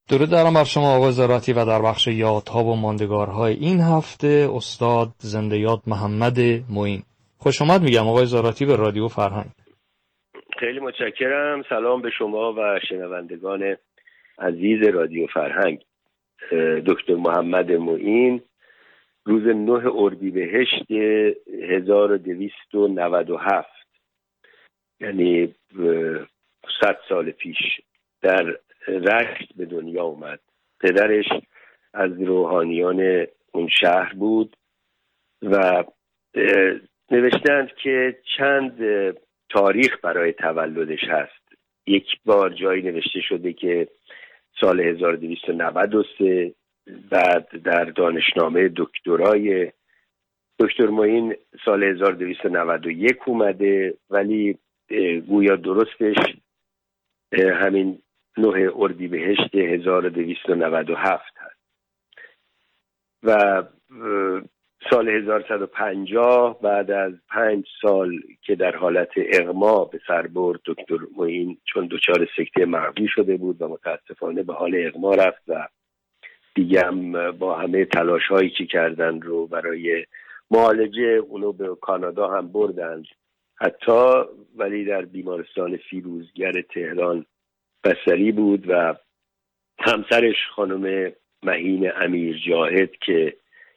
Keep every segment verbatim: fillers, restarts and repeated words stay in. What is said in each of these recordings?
درود دارم بر شما آقای زاراتی و در بخش یادها و ماندگارهای این هفته استاد زنده یاد محمد معین. خوش آمد میگم آقای زاراتی به رادیو فرهنگ. خیلی متشکرم. سلام به شما و شنوندگان عزیز رادیو فرهنگ. دکتر محمد معین، روز نه اردیبهشت هزار و دویست و نود و هفت، یعنی صد سال پیش در رشت به دنیا اومد. پدرش از روحانیان اون شهر بود و نوشتند که چند تاریخ برای تولدش هست. یک بار جایی نوشته شده که سال هزار و دویست و نود و سه، بعد در دانشنامه دکترای دکتر معین سال هزار و دویست و نود و یک اومده، ولی گویا درستش همین نه اردیبهشت هزار و دویست و نود و هفت هست. و سال هزار و صد و پنجاه بعد از پنج سال که در حالت اغما به سر برد دکتر معین، چون دچار سکته مغزی شده بود و متاسفانه به حال اغما رفت و دیگه هم با همه تلاش هایی که کردن رو برای معالجه اونو به کانادا هم بردند حتی، ولی در بیمارستان فیروزگر تهران بستری بود و همسرش خانم مهین امیر جاهد که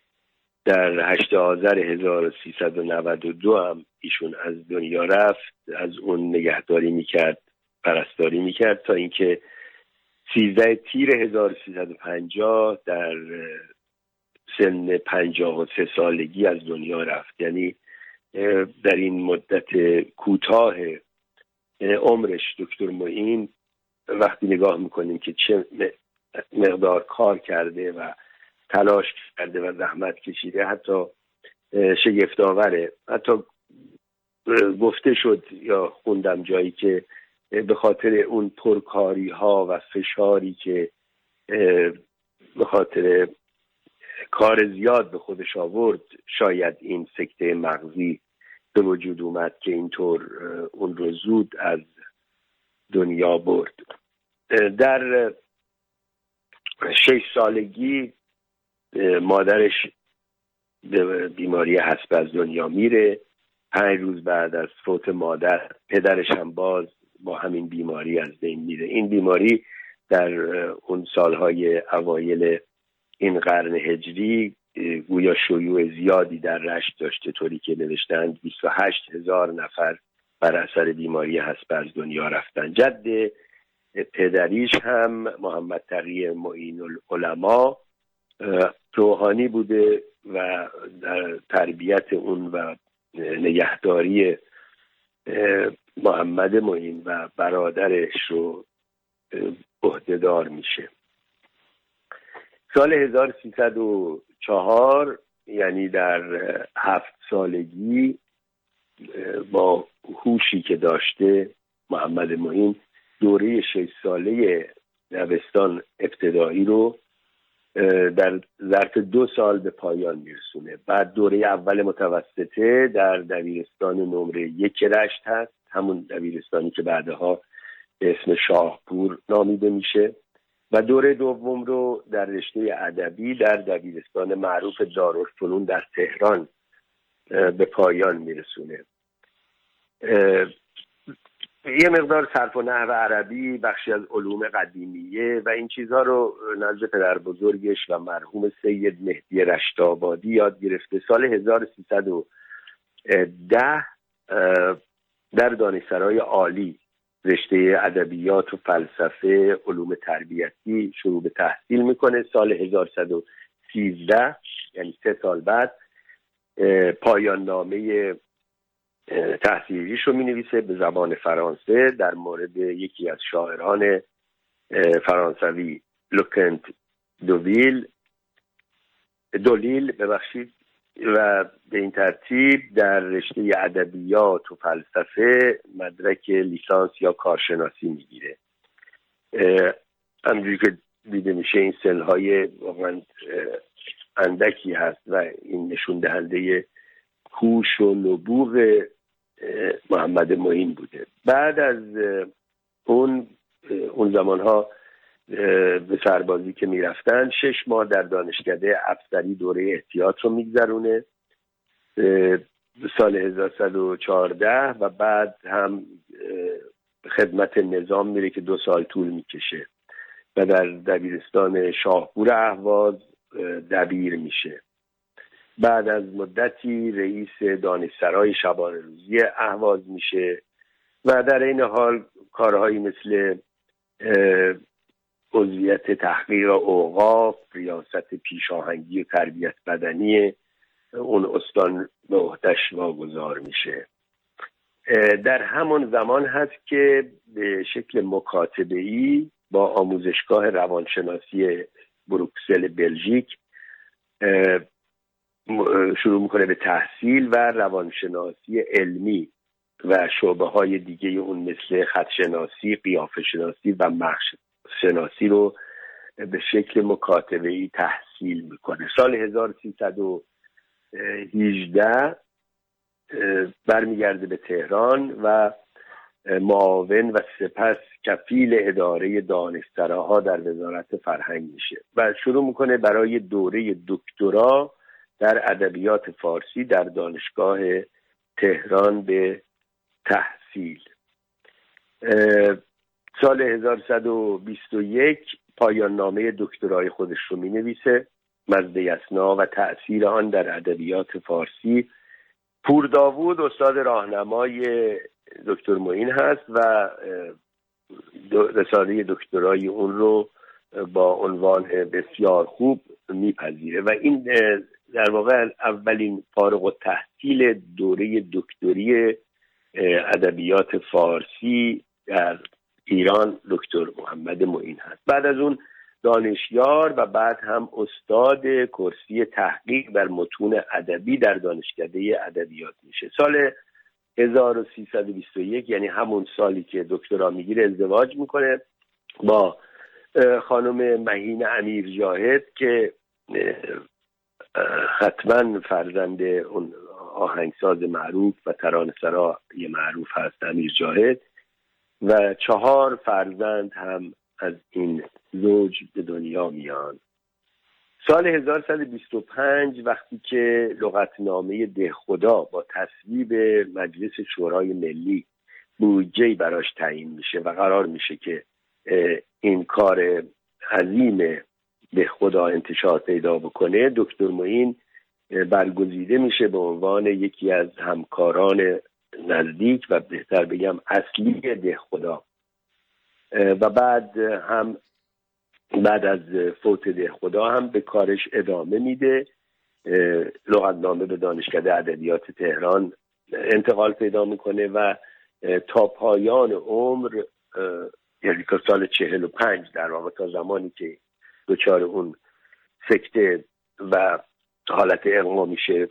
در هشتم آذر هزار و سیصد و نود و دو هم ایشون از دنیا رفت، از اون نگهداری میکرد، پرستاری میکرد تا اینکه سیزده تیر هزار و سیصد و پنجاه در سن پنجاه و سه سالگی از دنیا رفت. یعنی در این مدت کوتاه عمرش دکتر معین وقتی نگاه میکنیم که چه مقدار کار کرده و تلاش کرده و زحمت کشیده، حتی شگفت‌آوره. حتی گفته شد یا خوندم جایی که به خاطر اون پرکاری ها و فشاری که به خاطر کار زیاد به خودش آورد شاید این سکته مغزی به وجود اومد که اینطور اون رو زود از دنیا برد. در شش سالگی مادرش به بیماری حسب از دنیا میره. پنج روز بعد از فوت مادر پدرش هم باز با همین بیماری از بین میره. این بیماری در اون سالهای اوایل این قرن هجری گویا شیوع زیادی در رشت داشته، طوری که نوشتند بیست و هشت هزار نفر بر اثر بیماری حسب از دنیا رفتن. جد پدریش هم محمد تقی معین العلماء روحانی بوده و در تربیت اون و نگهداری محمد معین و برادرش رو عهده‌دار میشه. سال هزار و سیصد و چهار، یعنی در هفت سالگی، با هوشی که داشته محمد معین دوره شش ساله دبستان ابتدایی رو در ظرف دو سال به پایان میرسونه. بعد دوره اول متوسطه در دبیرستان نمره یک رشت هست، همون دبیرستانی که بعدها به اسم شاهپور نامیده میشه، و دوره دوم رو در رشته ادبی در دبیرستان معروف دارالفنون در تهران به پایان میرسونه. یه مقدار صرف و نحو عربی، بخشی از علوم قدیمیه و این چیزها رو نزد پدر بزرگش و مرحوم سید مهدی رشت‌آبادی یاد گرفته. سال هزار و سیصد و ده در دانشسرای عالی رشته ادبیات و فلسفه علوم تربیتی شروع به تحصیل میکنه. سال هزار و صد و سیزده، یعنی سه سال بعد، پایان نامه تحصیلیش رو می نویسه به زبان فرانسه در مورد یکی از شاعران فرانسوی، لوکنت دوویل دولیل ببخشید و به این ترتیب در رشته ادبیات و فلسفه مدرک لیسانس یا کارشناسی میگیره. همونجوری که دیده میشه این سنهای واقعا اندکی هست و این نشون دهنده کوش و نبوغ محمد معین بوده. بعد از اون اون زمانها به سربازی که میرفتن، شش ماه در دانشکده افسری دوره احتیاط رو میگذرونه سال هزار و صد و چهارده و بعد هم خدمت نظام میره که دو سال طول میکشه و در دبیرستان شاهپور اهواز دبیر میشه. بعد از مدتی رئیس دانشسرای شبانه روزی اهواز میشه و در این حال کارهایی مثل عضویت تحقیق اوقاف، ریاست پیشاهنگی و تربیت بدنی اون استان به عهده‌اش واگذار میشه. در همون زمان هست که به شکل مکاتبه‌ای با آموزشگاه روانشناسی بروکسل بلژیک شروع میکنه به تحصیل و روانشناسی علمی و شعبه های دیگه اون مثل خطشناسی، قیافه شناسی و مغز شناسی رو به شکل مکاتبه‌ای تحصیل میکنه. سال هزار و سیصد و هجده برمیگرده به تهران و معاون و سپس کفیل اداره دانشسراها در وزارت فرهنگ میشه و شروع میکنه برای دوره دکترا در ادبیات فارسی در دانشگاه تهران به تحصیل. سال هزار و صد و بیست و یک پایان نامه دکترای خودش رو می نویسه، مزده اسنا و تأثیر آن در ادبیات فارسی. پور داوود استاد راهنمای دکتر معین هست و رساله دکترای اون رو با عنوان بسیار خوب میپذیره و این در واقع اولین فارغ التحصیل دوره دکتری ادبیات فارسی در ایران دکتر محمد معین هست. بعد از اون دانشیار و بعد هم استاد کرسی تحقیق در متون ادبی در دانشکده ادبیات میشه. سال هزار و سیصد و بیست و یک یعنی همون سالی که دکترا میگیره ازدواج میکنه با خانم مهین امیر جاهد که حتما فرزند اون آهنگساز معروف و ترانه‌سرای معروف هست امیر جاهد و چهار فرزند هم از این زوج به دنیا میان. سال هزار و صد و بیست و پنج وقتی که لغتنامه دهخدا با تصویب مجلس شورای ملی بودجه‌ای براش تعیین میشه و قرار میشه که این کار عظیم دهخدا انتشار پیدا بکنه، دکتر معین برگزیده میشه به عنوان یکی از همکاران نزدیک و بهتر بگم اصلی دهخدا و بعد هم بعد از فوت دهخدا هم به کارش ادامه میده. لغتنامه به دانشکده ادبیات تهران انتقال پیدا میکنه و تا پایان عمر یعنی تا سال چهل و پنج در واقع تا زمانی که دچار اون سکته و حالت اغما میشه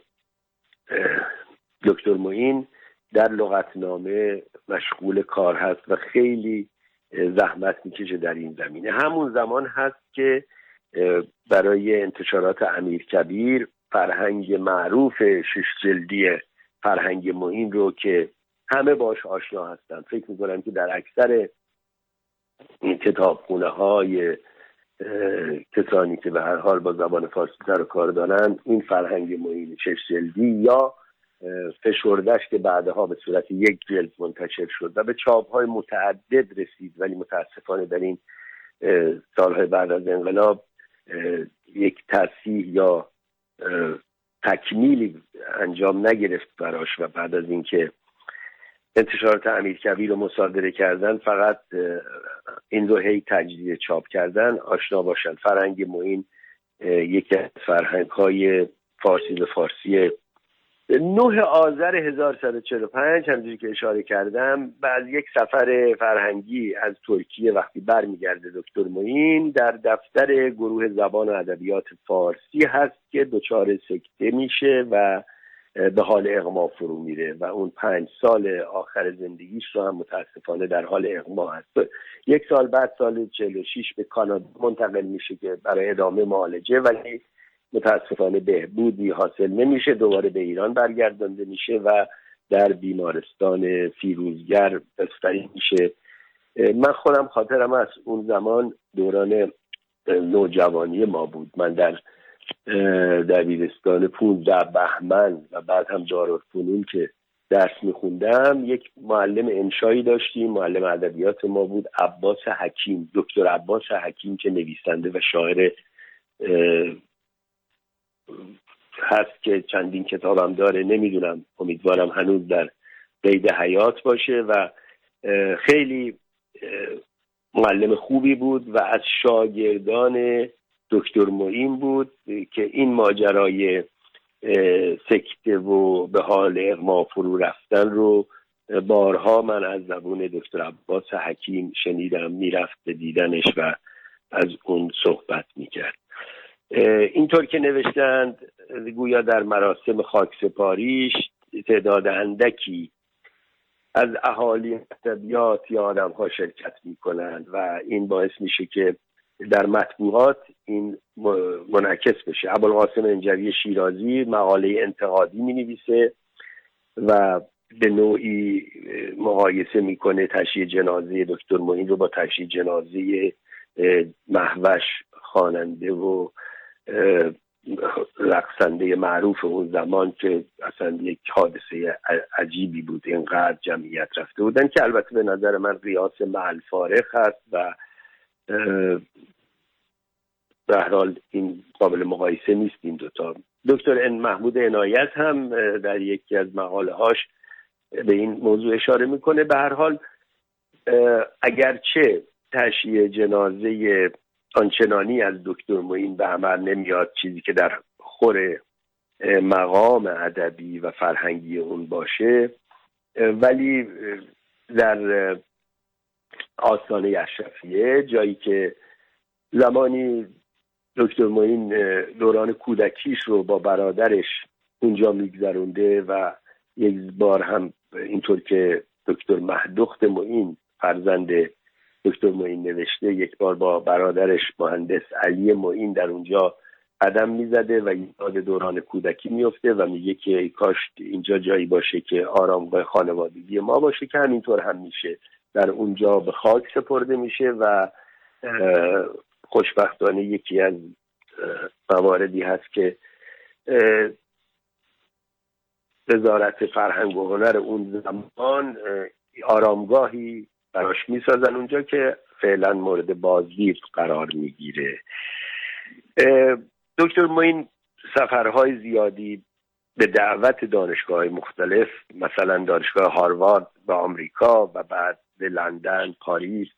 دکتر معین در لغتنامه مشغول کار هست و خیلی زحمت میکشه در این زمینه. همون زمان هست که برای انتشارات امیرکبیر فرهنگ معروف شش جلدی فرهنگ معین رو که همه باش آشنا هستن، فکر میکنم که در اکثر کتابخونه های کسانی که به هر حال با زبان فارسی سر و کار دارن این فرهنگ معین شش جلدی یا فشردش که بعدها به صورت یک جلد منتشر شد و به چاپ‌های متعدد رسید، ولی متاسفانه در این سالهای بعد از انقلاب یک تصحیح یا تکمیلی انجام نگرفت براش و بعد از اینکه انتشارات امیرکبیر رو مصادره کردن فقط این رو هی تجدید چاپ کردن آشنا باشن. فرهنگ معین یکی از فرهنگ‌های فارسی به فارسی. نه آذر هزار و صد و چهل و پنج همونجوری که اشاره کردم بعد یک سفر فرهنگی از ترکیه وقتی برمیگرده دکتر معین در دفتر گروه زبان و ادبیات فارسی هست که دچار سکته میشه و به حال اغما فرو میره و اون پنج سال آخر زندگیش رو هم متاسفانه در حال اغما هست. یک سال بعد سال چهل و شش به کانادا منتقل میشه که برای ادامه معالجه، ولی متاسفانه بهبودی حاصل نمیشه، دوباره به ایران برگردانده میشه و در بیمارستان فیروزگر بستری میشه من خودم خاطرم از اون زمان دوران نوجوانی ما بود. من در دبیرستان پانزده بهمن و بعد هم دارالفنون که درس میخوندم، یک معلم انشایی داشتیم، معلم ادبیات ما بود، عباس حکیم، دکتر عباس حکیم که نویسنده و شاعر هست که چندین کتابم داره، نمیدونم، امیدوارم هنوز در قید حیات باشه و خیلی معلم خوبی بود و از شاگردان دکتر معین بود که این ماجرای سکته و به حال اغما فرو رفتن رو بارها من از زبون دکتر عباس حکیم شنیدم، میرفت به دیدنش و از اون صحبت میکرد. اینطور که نوشتند گویا در مراسم خاکسپاریش تعداد اندکی از اهالی ادبیات یا آدم ها شرکت میکنند و این باعث میشه که در مطبوعات این منعکس بشه. ابوالقاسم انجوی شیرازی مقاله انتقادی می نویسه و به نوعی مقایسه میکنه تشییع جنازه دکتر معین رو با تشییع جنازه مهوش، خواننده و رقصنده معروف اون زمان که اصلا یک حادثه عجیبی بود، اینقدر جمعیت رفته بودن، که البته به نظر من قیاس معل فارق هست و به هر حال این قابل مقایسه نیست این دوتا. دکتر محمود عنایت هم در یکی از مقاله هاش به این موضوع اشاره میکنه. به هر حال اگرچه تشییع جنازه آنچنانی از دکتر معین به عمل نمیاد، چیزی که در خور مقام ادبی و فرهنگی اون باشه، ولی در آستانه اشرفیه، جایی که زمانی دکتر معین دوران کودکیش رو با برادرش اونجا میگذرونده و یک بار هم اینطور که دکتر مهدخت معین فرزند دکتر معین نوشته، یک بار با برادرش مهندس علی معین در اونجا قدم میزده و یاد دوران کودکی میفته و میگه که ای کاش اینجا جایی باشه که آرامگاه خانوادگی ما باشه، که همینطور هم میشه، در اونجا به خاک سپرده میشه و خوشبختانه یکی از مواردی هست که وزارت فرهنگ و هنر اون زمان آرامگاهی براش میسازن اونجا که فعلا مورد بازدید قرار میگیره. دکتر معین سفرهای زیادی به دعوت دانشگاه‌های مختلف، مثلا دانشگاه هاروارد به آمریکا و بعد به لندن، پاریس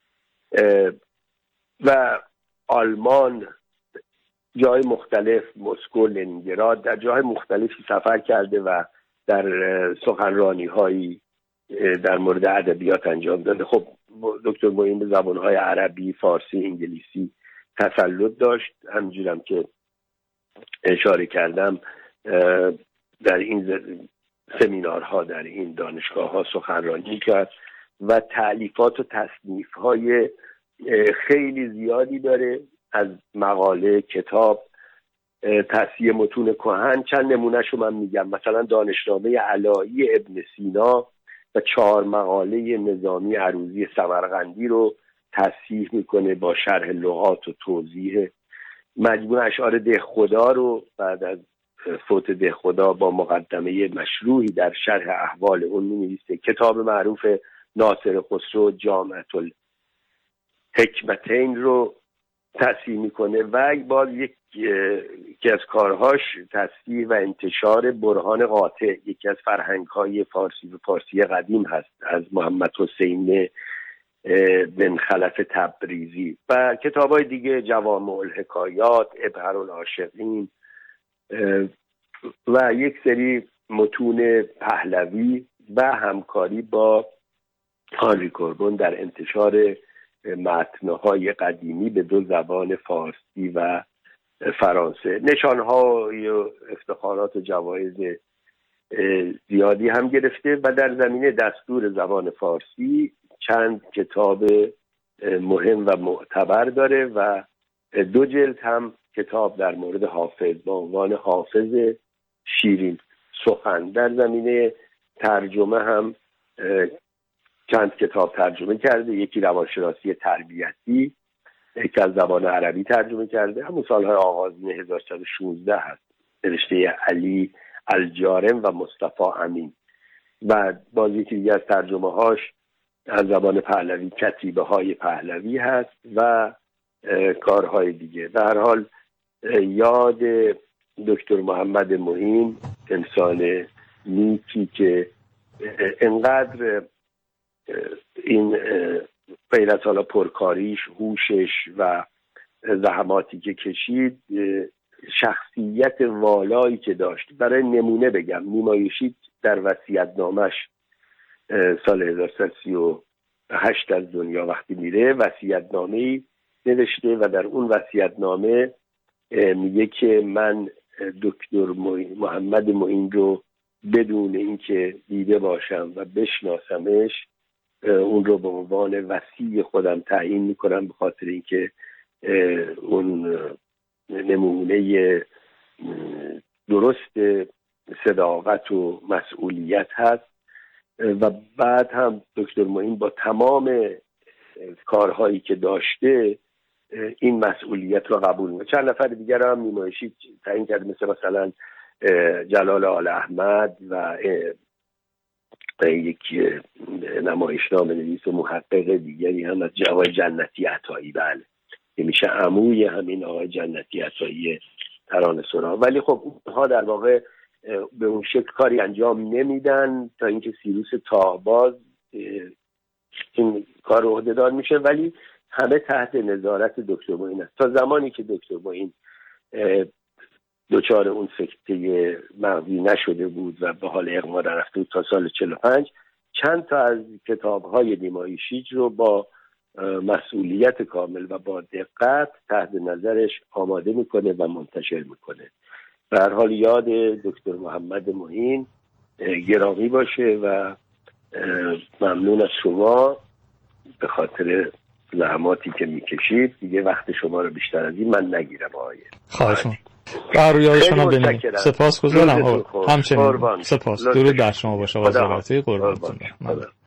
و آلمان، جای مختلف، مسکو، لنینگراد، در جای مختلفی سفر کرده و در سخنرانی‌هایی در مورد ادبیات انجام داده. خب دکتر معین به زبان‌های عربی، فارسی، انگلیسی تسلط داشت. همینجورم که اشاره کردم در این سمینارها در این دانشگاه‌ها سخنرانی کرد و تألیفات و تصنیف‌های خیلی زیادی داره، از مقاله، کتاب، تصحیح متون کهن. چند نمونهشو من میگم. مثلا دانشنامه علایی ابن سینا و چهار مقاله نظامی عروضی سمرقندی رو تصحیح میکنه با شرح لغات و توضیح. مجموع اشعار دهخدا رو بعد از فوت دهخدا با مقدمه مشروحی در شرح احوال اون می‌نویسه. کتاب معروف ناصر خسرو جامعة الحکمتین رو تصحیح میکنه و باز یک یکی از کارهاش تصحیح و انتشار برهان قاطع، یکی از فرهنگ‌های فارسی و فارسی قدیم هست، از محمد حسین بن خلف تبریزی و کتاب‌های دیگه، جوامع الحکایات، ابهر العاشقین و یک سری متون پهلوی و همکاری با هانری کوربون در انتشار متن‌های قدیمی به دو زبان فارسی و فرانسه. نشان‌های و افتخارات و جوایز زیادی هم گرفته و در زمینه دستور زبان فارسی چند کتاب مهم و معتبر داره و دو جلد هم کتاب در مورد حافظ با عنوان حافظ شیرین سخن. در زمینه ترجمه هم چند کتاب ترجمه کرده، یکی روانشناسی تربیتی، یکی از زبان عربی ترجمه کرده. همون سالهای آغازین هزار و سیصد و شانزده هست، نوشته علی الجارم و مصطفی امین. و باز یکی دیگه از ترجمه هاش از زبان پهلوی کتیبه های پهلوی هست و کارهای دیگه. در هر حال یاد دکتر محمد معین، انسان نیکی که انقدر این غیر از حالا پرکاریش، هوشش و زحماتی که کشید، شخصیت والایی که داشت. برای نمونه بگم، نیمایشی در وصیت‌نامش سال هزار و سیصد و سی و هشت از دنیا وقتی میره، وصیت‌نامه‌ای نوشته و در اون وصیت‌نامه میگه که من دکتر محمد معین رو بدون اینکه دیده باشم و بشناسمش، اون رو به عنوان وصی خودم تعیین میکنم، به خاطر اینکه اون نمونه درست صداقت و مسئولیت هست. و بعد هم دکتر معین با تمام کارهایی که داشته این مسئولیت رو قبول میکنه. چند نفر دیگر هم نیمایشی تعیین کرد، مثل مثلا جلال آل احمد و یک نمایشنامه نویس و محقق دیگری هم از آقای جنتی عطایی، بله که میشه عموی همین آقای جنتی عطایی ترانه سرا. ولی خب اونها در واقع به اون شکل کاری انجام نمیدن تا اینکه سیروس تاهباز این کار رو عهدهدار میشه، ولی همه تحت نظارت دکتر معین است. تا زمانی که دکتر معین دچار اون سکته مغزی نشده بود و به حال اغما رفته بود تا سال چهل و پنج، چند تا از کتاب‌های نیمایشیج رو با مسئولیت کامل و با دقت تحت نظرش آماده میکنه و منتشر میکنه. به هر حال یاد دکتر محمد معین گرامی باشه و ممنون از شما به خاطر زحماتی که میکشید. دیگه وقت شما رو بیشتر از این من نگیرم آقای. خواهش می‌کنم. بر روی شما بنیم. سپاسگزارم. همچنین سپاس. درود بر شما باشه. آقای زراعتی. قربانتون برم.